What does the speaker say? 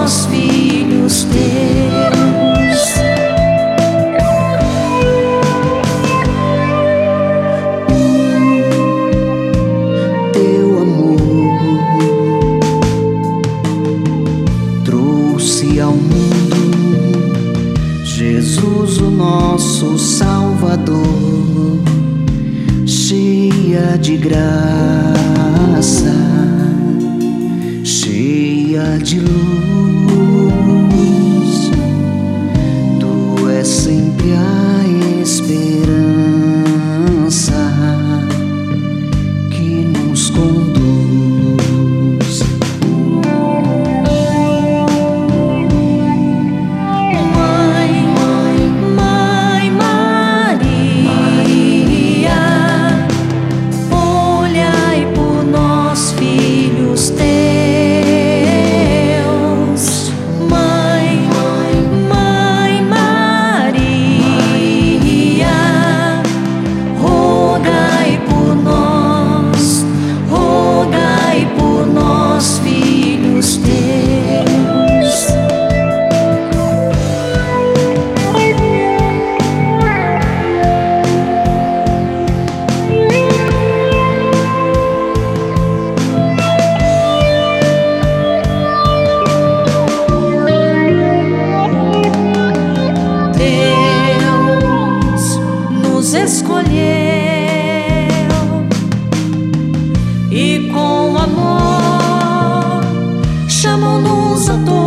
nós, filhos teus. Teu amor trouxe ao mundo Jesus, o nosso Salvador, cheia de graça, cheia de luz. Tu és sempre a esperança que nos conduz. Mãe Maria, olhai por nós, filhos teus. Mãe Maria, rogai por nós, filhos teus. Deus nos escolheu e com amor chamou-nos a todos.